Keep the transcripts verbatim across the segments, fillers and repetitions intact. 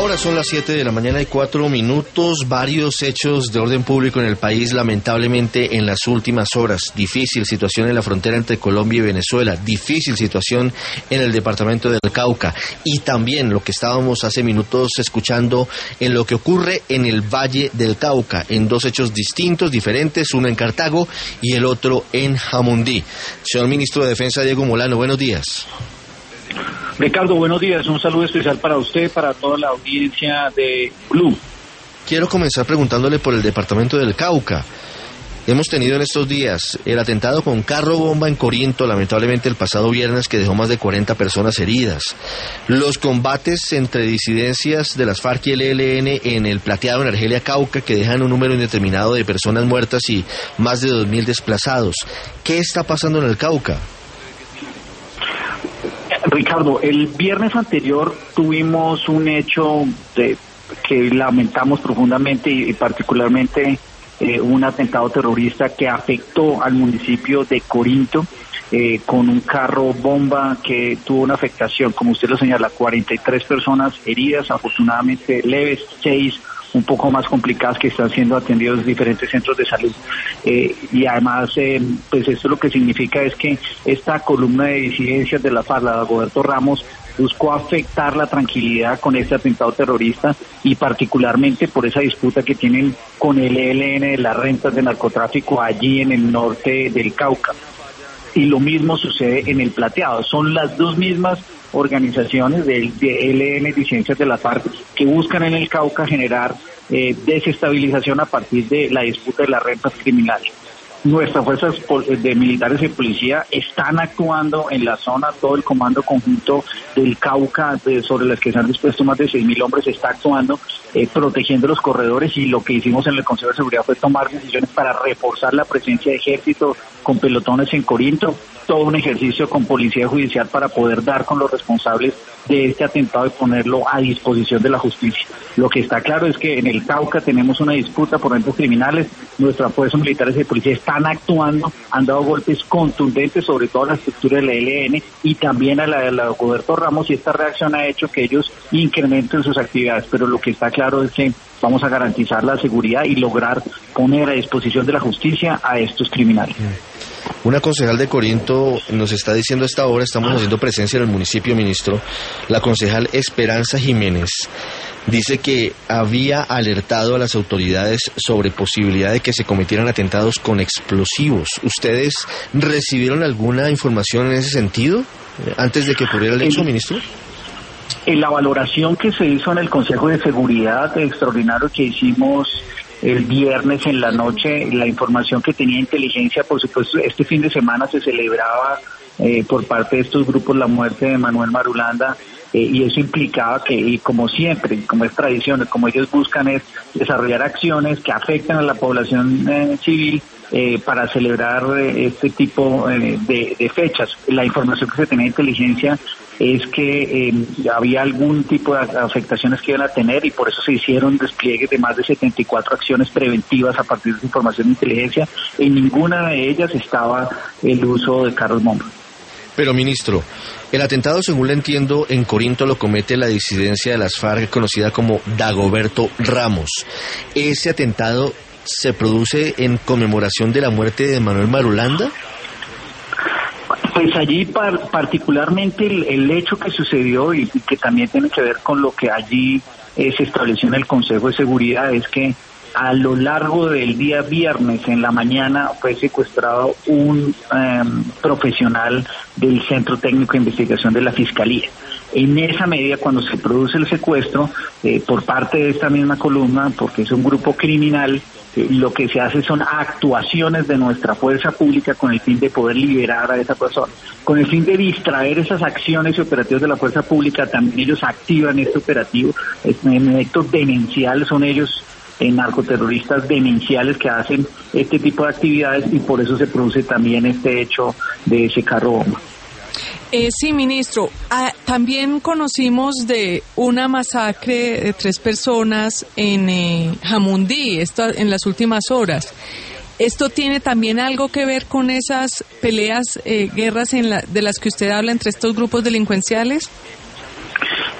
Ahora son las siete de la mañana y cuatro minutos. Varios hechos de orden público en el país, lamentablemente, en las últimas horas. Difícil situación en la frontera entre Colombia y Venezuela. Difícil situación en el departamento del Cauca. Y también lo que estábamos hace minutos escuchando en lo que ocurre en el Valle del Cauca. En dos hechos distintos, diferentes, uno en Cartago y el otro en Jamundí. Señor Ministro de Defensa, Diego Molano, buenos días. Ricardo, buenos días. Un saludo especial para usted, para toda la audiencia de Blue. Quiero comenzar preguntándole por el departamento del Cauca. Hemos tenido en estos días el atentado con carro bomba en Corinto, lamentablemente el pasado viernes, que dejó más de cuarenta personas heridas. Los combates entre disidencias de las FARC y el E L N en el Plateado, en Argelia, Cauca, que dejan un número indeterminado de personas muertas y más de dos mil desplazados. ¿Qué está pasando en el Cauca? Ricardo, el viernes anterior tuvimos un hecho de, que lamentamos profundamente y, y particularmente eh, un atentado terrorista que afectó al municipio de Corinto eh, con un carro bomba que tuvo una afectación, como usted lo señala, cuarenta y tres personas heridas, afortunadamente leves, seis un poco más complicadas que están siendo atendidos en diferentes centros de salud. Eh, y además, eh, pues esto lo que significa es que esta columna de disidencias de la FARC, la de Dagoberto Ramos, buscó afectar la tranquilidad con este atentado terrorista y particularmente por esa disputa que tienen con el E L N de las rentas de narcotráfico allí en el norte del Cauca. Y lo mismo sucede en el Plateado. Son las dos mismas organizaciones del de E L N, disidencias de la FARC, que buscan en el Cauca generar eh, desestabilización a partir de la disputa de las rentas criminales. Nuestras fuerzas de militares y policía están actuando en la zona, todo el comando conjunto del Cauca, de, sobre las que se han dispuesto más de seis mil hombres, está actuando, eh, protegiendo los corredores, y lo que hicimos en el Consejo de Seguridad fue tomar decisiones para reforzar la presencia de ejército con pelotones en Corinto, todo un ejercicio con policía judicial para poder dar con los responsables de este atentado y ponerlo a disposición de la justicia. Lo que está claro es que en el Cauca tenemos una disputa por rentas criminales, nuestras fuerzas militares y policía están actuando, han dado golpes contundentes sobre todo a la estructura del E L N y también a la de Dagoberto Ramos, y esta reacción ha hecho que ellos incrementen sus actividades, pero lo que está claro es que vamos a garantizar la seguridad y lograr poner a disposición de la justicia a estos criminales. Una concejal de Corinto nos está diciendo a esta hora, estamos haciendo presencia en el municipio, ministro, la concejal Esperanza Jiménez dice que había alertado a las autoridades sobre posibilidad de que se cometieran atentados con explosivos. ¿Ustedes recibieron alguna información en ese sentido antes de que ocurriera el hecho, ministro? En la valoración que se hizo en el Consejo de Seguridad extraordinario que hicimos el viernes en la noche, la información que tenía inteligencia, por supuesto, este fin de semana se celebraba eh, por parte de estos grupos la muerte de Manuel Marulanda, eh, y eso implicaba que, y como siempre, como es tradición, como ellos buscan es desarrollar acciones que afecten a la población eh, civil, Eh, para celebrar eh, este tipo eh, de, de fechas. La información que se tenía de inteligencia es que eh, había algún tipo de afectaciones que iban a tener, y por eso se hicieron despliegues de más de setenta y cuatro acciones preventivas a partir de esa información de inteligencia. En ninguna de ellas estaba el uso de carros bomba. Pero, ministro, el atentado, según le entiendo, en Corinto lo comete la disidencia de las FARC conocida como Dagoberto Ramos. ¿Ese atentado se produce en conmemoración de la muerte de Manuel Marulanda? Pues allí par, particularmente el, el hecho que sucedió y, y que también tiene que ver con lo que allí eh, se estableció en el Consejo de Seguridad es que a lo largo del día viernes en la mañana fue secuestrado un eh, profesional del Centro Técnico de Investigación de la Fiscalía. En esa medida, cuando se produce el secuestro eh, por parte de esta misma columna, porque es un grupo criminal, eh, lo que se hace son actuaciones de nuestra fuerza pública con el fin de poder liberar a esa persona. Con el fin de distraer esas acciones y operativos de la fuerza pública, también ellos activan este operativo. En efecto demencial, son ellos eh, narcoterroristas demenciales que hacen este tipo de actividades, y por eso se produce también este hecho de ese carro bomba. Eh, sí, ministro. Ah, también conocimos de una masacre de tres personas en eh, Jamundí, esto en las últimas horas. ¿Esto tiene también algo que ver con esas peleas, eh, guerras en la, de las que usted habla entre estos grupos delincuenciales?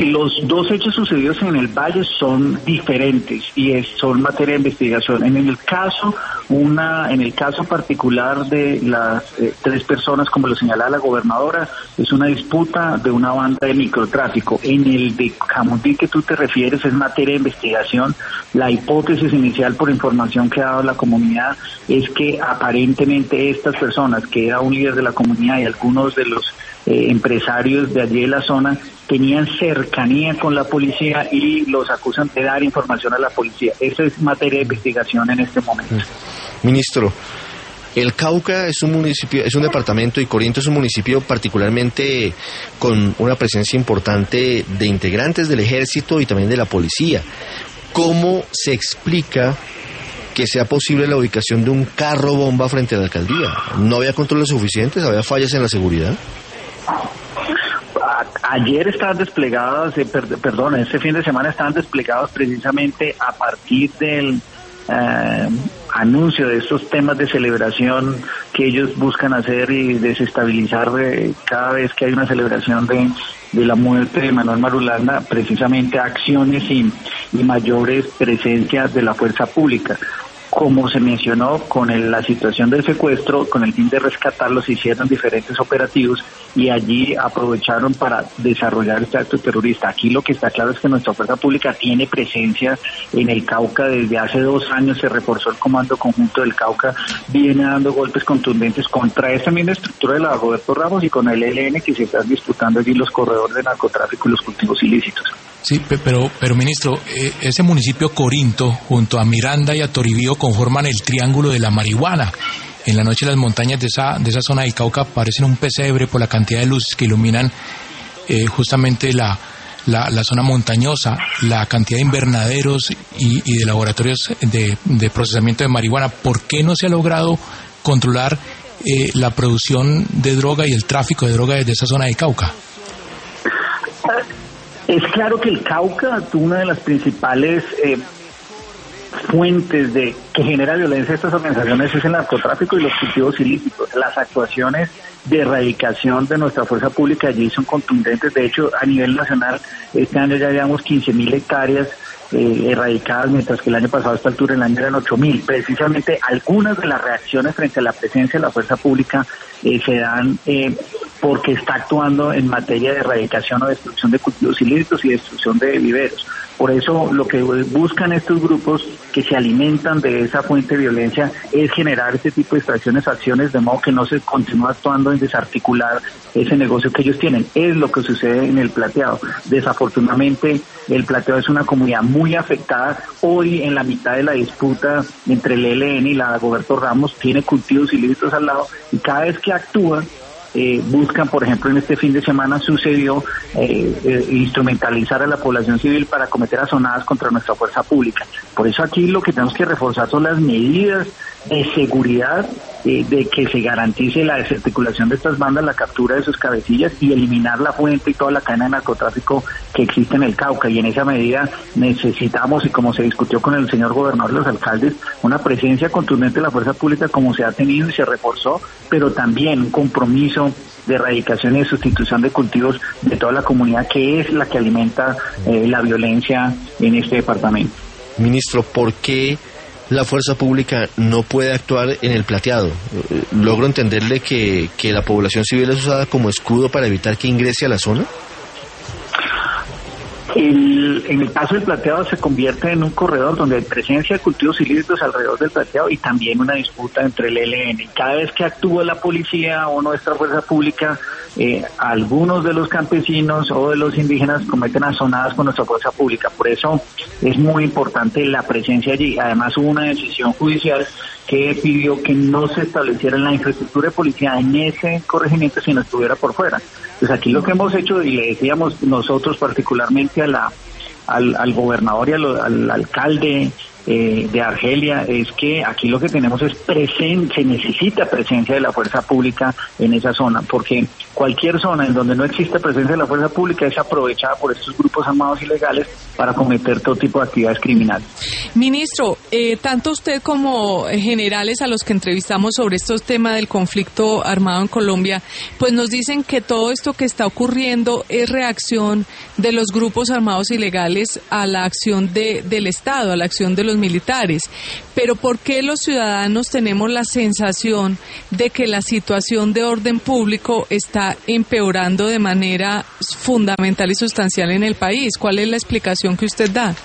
Los dos hechos sucedidos en el Valle son diferentes y es, son materia de investigación. En el caso, una, en el caso particular de las eh, tres personas, como lo señalaba la gobernadora, es una disputa de una banda de microtráfico. En el de Jamundí que tú te refieres es materia de investigación. La hipótesis inicial, por información que ha dado la comunidad, es que aparentemente estas personas, que era un líder de la comunidad y algunos de los eh, empresarios de allí de la zona, tenían cercanía con la policía y los acusan de dar información a la policía. Esa es materia de investigación en este momento. Ministro, el Cauca es un municipio, es un departamento, y Corinto es un municipio particularmente con una presencia importante de integrantes del ejército y también de la policía. ¿Cómo se explica que sea posible la ubicación de un carro bomba frente a la alcaldía? ¿No había controles suficientes? ¿Había fallas en la seguridad? Ayer estaban desplegados, eh, per, perdón, este fin de semana estaban desplegados precisamente a partir del eh, anuncio de estos temas de celebración que ellos buscan hacer y desestabilizar eh, cada vez que hay una celebración de, de la muerte de Manuel Marulanda, precisamente acciones y, y mayores presencias de la fuerza pública. Como se mencionó, con el, la situación del secuestro, con el fin de rescatarlos, se hicieron diferentes operativos y allí aprovecharon para desarrollar este acto terrorista. Aquí lo que está claro es que nuestra fuerza pública tiene presencia en el Cauca. Desde hace dos años se reforzó el Comando Conjunto del Cauca, viene dando golpes contundentes contra esa misma estructura de la Roberto Ramos y con el E L N, que se están disputando allí los corredores de narcotráfico y los cultivos ilícitos. Sí, pero, pero ministro, eh, ese municipio Corinto, junto a Miranda y a Toribío, conforman el triángulo de la marihuana. En la noche las montañas de esa, de esa zona del Cauca parecen un pesebre por la cantidad de luces que iluminan eh, justamente la, la, la zona montañosa, la cantidad de invernaderos y, y de laboratorios de, de procesamiento de marihuana. ¿Por qué no se ha logrado controlar eh, la producción de droga y el tráfico de droga desde esa zona del Cauca? Es claro que el Cauca, una de las principales eh, fuentes de que genera violencia a estas organizaciones es el narcotráfico y los cultivos ilícitos. Las actuaciones de erradicación de nuestra fuerza pública allí son contundentes. De hecho, a nivel nacional, este año ya llevamos quince mil hectáreas eh, erradicadas, mientras que el año pasado a esta altura el año eran ocho mil. Precisamente algunas de las reacciones frente a la presencia de la fuerza pública eh, se dan eh, porque está actuando en materia de erradicación o destrucción de cultivos ilícitos y destrucción de viveros. Por eso lo que buscan estos grupos que se alimentan de esa fuente de violencia es generar este tipo de extracciones, acciones, de modo que no se continúe actuando en desarticular ese negocio que ellos tienen. Es lo que sucede en el Plateado. Desafortunadamente, el Plateado es una comunidad muy afectada. Hoy, en la mitad de la disputa entre el E L N y la Roberto Ramos, tiene cultivos ilícitos al lado, y cada vez que actúan, Eh, buscan, por ejemplo, en este fin de semana sucedió eh, eh, instrumentalizar a la población civil para cometer azonadas contra nuestra fuerza pública. Por eso aquí lo que tenemos que reforzar son las medidas de seguridad, eh, de que se garantice la desarticulación de estas bandas, la captura de sus cabecillas y eliminar la fuente y toda la cadena de narcotráfico que existe en el Cauca. Y en esa medida necesitamos, y como se discutió con el señor gobernador y los alcaldes, una presencia contundente de la fuerza pública como se ha tenido y se reforzó, pero también un compromiso de erradicación y de sustitución de cultivos de toda la comunidad, que es la que alimenta eh, la violencia en este departamento. Ministro, ¿por qué la fuerza pública no puede actuar en el Plateado? ¿Logro entenderle que, que la población civil es usada como escudo para evitar que ingrese a la zona? El, en el caso del Plateado se convierte en un corredor donde hay presencia de cultivos ilícitos alrededor del Plateado y también una disputa entre el E L N. Cada vez que actúa la policía o nuestra fuerza pública, eh, algunos de los campesinos o de los indígenas cometen azonadas con nuestra fuerza pública. Por eso es muy importante la presencia allí. Además, hubo una decisión judicial que pidió que no se estableciera la infraestructura de policía en ese corregimiento si no estuviera por fuera. Pues aquí lo que hemos hecho, y le decíamos nosotros particularmente a la al, al gobernador y al, al alcalde eh, de Argelia, es que aquí lo que tenemos es presencia, se necesita presencia de la fuerza pública en esa zona, porque cualquier zona en donde no existe presencia de la fuerza pública es aprovechada por estos grupos armados ilegales para cometer todo tipo de actividades criminales. Ministro, eh, tanto usted como generales a los que entrevistamos sobre estos temas del conflicto armado en Colombia, pues nos dicen que todo esto que está ocurriendo es reacción de los grupos armados ilegales a la acción de, del Estado, a la acción de los militares. Pero ¿por qué los ciudadanos tenemos la sensación de que la situación de orden público está empeorando de manera fundamental y sustancial en el país? ¿Cuál es la explicación que usted da?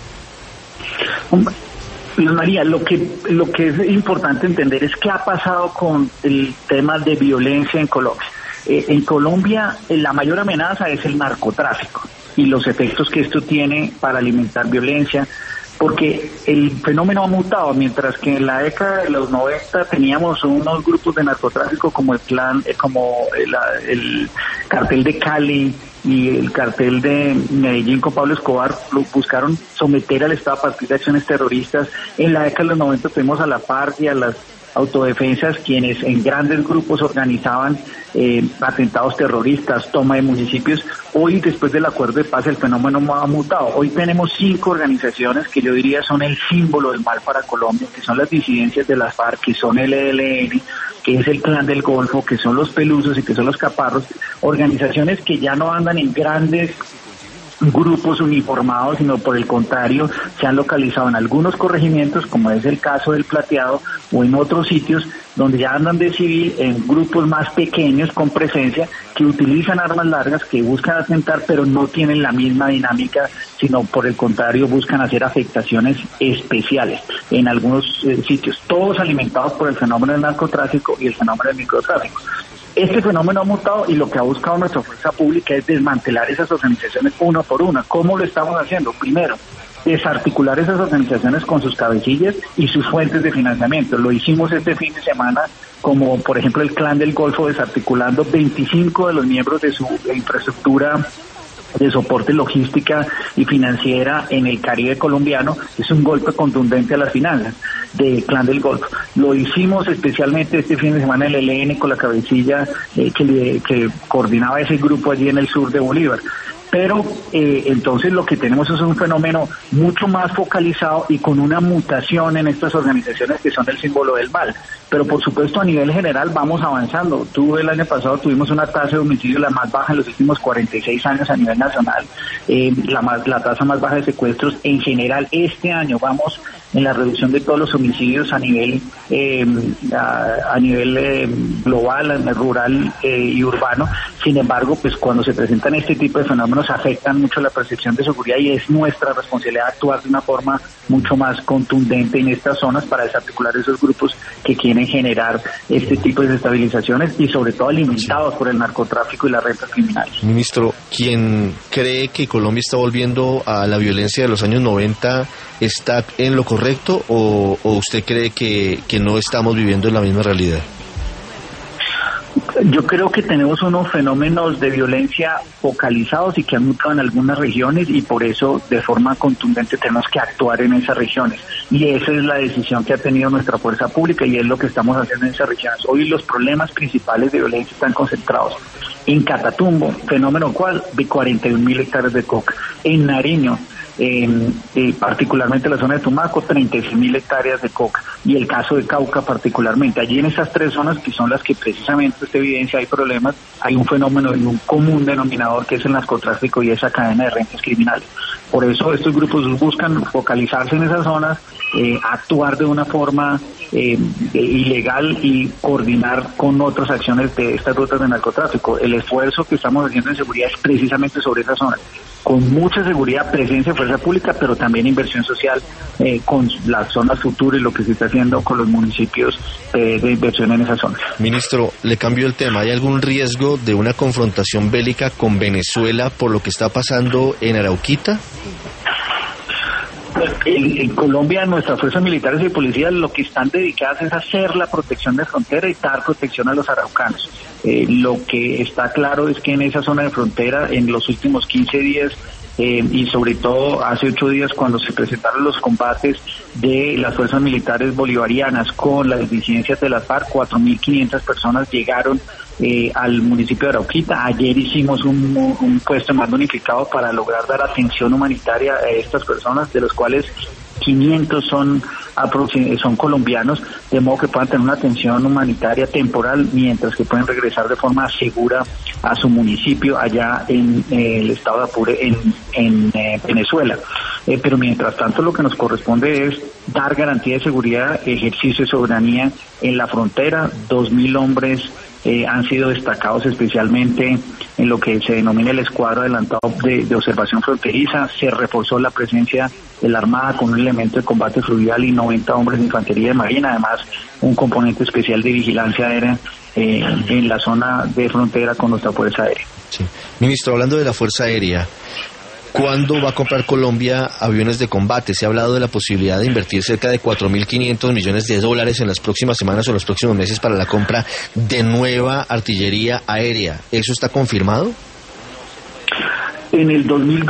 María, lo que lo que es importante entender es qué ha pasado con el tema de violencia en Colombia. Eh, en Colombia eh, la mayor amenaza es el narcotráfico y los efectos que esto tiene para alimentar violencia, porque el fenómeno ha mutado. Mientras que en la década de los noventa teníamos unos grupos de narcotráfico como el clan, eh, como el, el cartel de Cali y el cartel de Medellín con Pablo Escobar, lo buscaron someter al Estado a partir de acciones terroristas. En la década de los noventa tuvimos a la FARC y a las autodefensas, quienes en grandes grupos organizaban eh, atentados terroristas, toma de municipios. Hoy, después del acuerdo de paz, el fenómeno ha mutado. Hoy tenemos cinco organizaciones que yo diría son el símbolo del mal para Colombia, que son las disidencias de las FARC, que son el E L N, que es el Clan del Golfo, que son los Pelusos y que son los Caparros, organizaciones que ya no andan en grandes grupos uniformados, sino por el contrario se han localizado en algunos corregimientos, como es el caso del Plateado, o en otros sitios donde ya andan de civil en grupos más pequeños con presencia, que utilizan armas largas, que buscan atentar, pero no tienen la misma dinámica, sino por el contrario buscan hacer afectaciones especiales en algunos eh, sitios, todos alimentados por el fenómeno del narcotráfico y el fenómeno del microtráfico. Este fenómeno ha mutado y lo que ha buscado nuestra fuerza pública es desmantelar esas organizaciones una por una. ¿Cómo lo estamos haciendo? Primero, desarticular esas organizaciones con sus cabecillas y sus fuentes de financiamiento. Lo hicimos este fin de semana, como por ejemplo el Clan del Golfo, desarticulando veinticinco de los miembros de su infraestructura de soporte logística y financiera en el Caribe colombiano. Es un golpe contundente a las finanzas del Clan del Golfo. Lo hicimos especialmente este fin de semana en el E L N con la cabecilla eh, que, que coordinaba ese grupo allí en el sur de Bolívar. Pero eh, entonces lo que tenemos es un fenómeno mucho más focalizado y con una mutación en estas organizaciones que son el símbolo del mal. Pero por supuesto a nivel general vamos avanzando. Tú el año pasado tuvimos una tasa de homicidio la más baja en los últimos cuarenta y seis años a nivel nacional, eh, la, más, la tasa más baja de secuestros en general. Este año vamos en la reducción de todos los homicidios a nivel eh, a, a nivel eh, global, rural eh, y urbano. Sin embargo, pues cuando se presentan este tipo de fenómenos afectan mucho la percepción de seguridad y es nuestra responsabilidad actuar de una forma mucho más contundente en estas zonas para desarticular esos grupos que quieren generar este tipo de desestabilizaciones y sobre todo alimentados por el narcotráfico y las redes criminales. Ministro, ¿quién cree que Colombia está volviendo a la violencia de los años noventa está en lo correcto o, o usted cree que, que no estamos viviendo en la misma realidad? Yo creo que tenemos unos fenómenos de violencia focalizados y que han mutado en algunas regiones y por eso de forma contundente tenemos que actuar en esas regiones. Y esa es la decisión que ha tenido nuestra fuerza pública y es lo que estamos haciendo en esas regiones. Hoy los problemas principales de violencia están concentrados en Catatumbo, fenómeno cual de cuarenta y un mil hectáreas de coca. En Nariño, en, eh, particularmente la zona de Tumaco, treinta y seis mil hectáreas de coca, y el caso de Cauca particularmente. Allí en esas tres zonas que son las que precisamente esta evidencia hay problemas, hay un fenómeno y un común denominador que es el narcotráfico y esa cadena de rentas criminales. Por eso estos grupos buscan focalizarse en esas zonas, eh, actuar de una forma eh, ilegal y coordinar con otras acciones de estas rutas de narcotráfico. El esfuerzo que estamos haciendo en seguridad es precisamente sobre esas zonas, con mucha seguridad, presencia de fuerza pública, pero también inversión social eh, con las zonas futuras y lo que se está haciendo con los municipios eh, de inversión en esas zonas. Ministro, le cambio el tema. ¿Hay algún riesgo de una confrontación bélica con Venezuela por lo que está pasando en Arauquita? En, en Colombia, nuestras fuerzas militares y policías lo que están dedicadas es hacer la protección de frontera y dar protección a los araucanos. Eh, lo que está claro es que en esa zona de frontera, en los últimos quince días, eh, y sobre todo hace ocho días cuando se presentaron los combates de las fuerzas militares bolivarianas con las disidencias de las FARC, cuatro mil quinientas personas llegaron eh, al municipio de Arauquita. Ayer hicimos un, un puesto más unificado para lograr dar atención humanitaria a estas personas, de los cuales quinientos son son colombianos, de modo que puedan tener una atención humanitaria temporal mientras que pueden regresar de forma segura a su municipio allá en eh, el estado de Apure, en, en eh, Venezuela. Eh, pero mientras tanto lo que nos corresponde es dar garantía de seguridad, ejercicio de soberanía en la frontera. Dos mil hombres Eh, han sido destacados especialmente en lo que se denomina el escuadro adelantado de, de observación fronteriza. Se reforzó la presencia de la Armada con un elemento de combate fluvial y noventa hombres de infantería de marina, además un componente especial de vigilancia aérea eh, en la zona de frontera con nuestra Fuerza Aérea. Sí. Ministro, hablando de la Fuerza Aérea, ¿cuándo va a comprar Colombia aviones de combate? Se ha hablado de la posibilidad de invertir cerca de cuatro mil quinientos millones de dólares en las próximas semanas o los próximos meses para la compra de nueva artillería aérea. ¿Eso está confirmado? En el dos mil